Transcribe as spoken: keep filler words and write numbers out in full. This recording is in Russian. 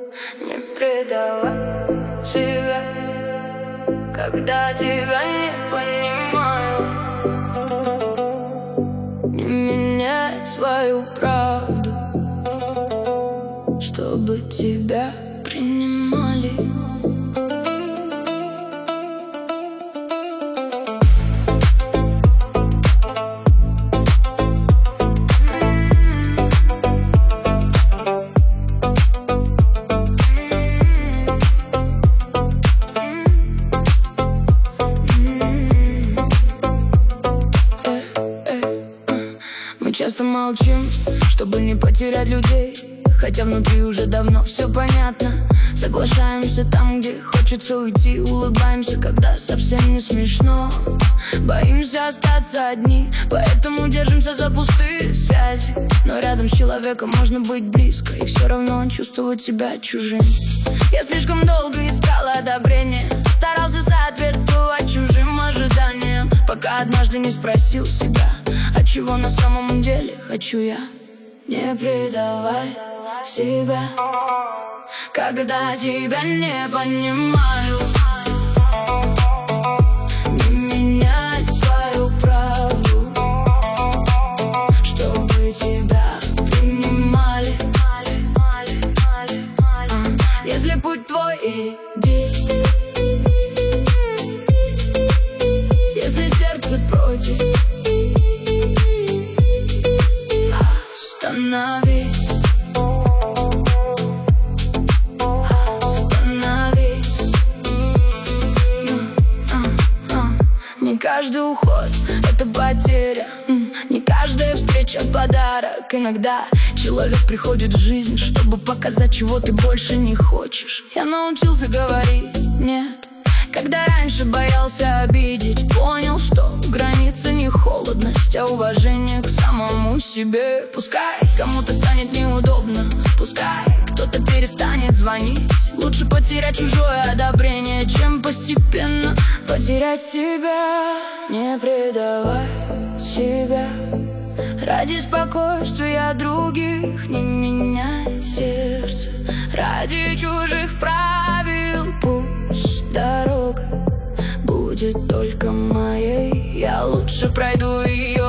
Не предавай себя, когда тебя не понимаю. Не меняй свою правду, чтобы тебя принимали. Мы часто молчим, чтобы не потерять людей, хотя внутри уже давно все понятно. Соглашаемся там, где хочется уйти, улыбаемся, когда совсем не смешно. Боимся остаться одни, поэтому держимся за пустые связи. Но рядом с человеком можно быть близко и все равно чувствовать себя чужим. Я слишком долго искала одобрения, старался соответствовать чужим ожиданиям, пока однажды не спросил себя, а чего на самом деле хочу я. Не предавай себя, когда тебя не понимаю. Не меняй свою правду, чтобы тебя принимали. а, Если путь твой, иди. Если сердце против, остановись. Остановись. Не каждый уход — это потеря, не каждая встреча — подарок. Иногда человек приходит в жизнь, чтобы показать, чего ты больше не хочешь. Я научился говорить «нет», когда раньше боялся обидеть. Понял, что граница не холодность, а уважение к самому себе. Пускай кому-то станет неудобно, пускай кто-то перестанет звонить. Лучше потерять чужое одобрение, чем постепенно потерять себя. Не предавай себя ради спокойствия других. Не меняй сердце ради чужих правил. Пусть дорога будет только моей, я лучше пройду ее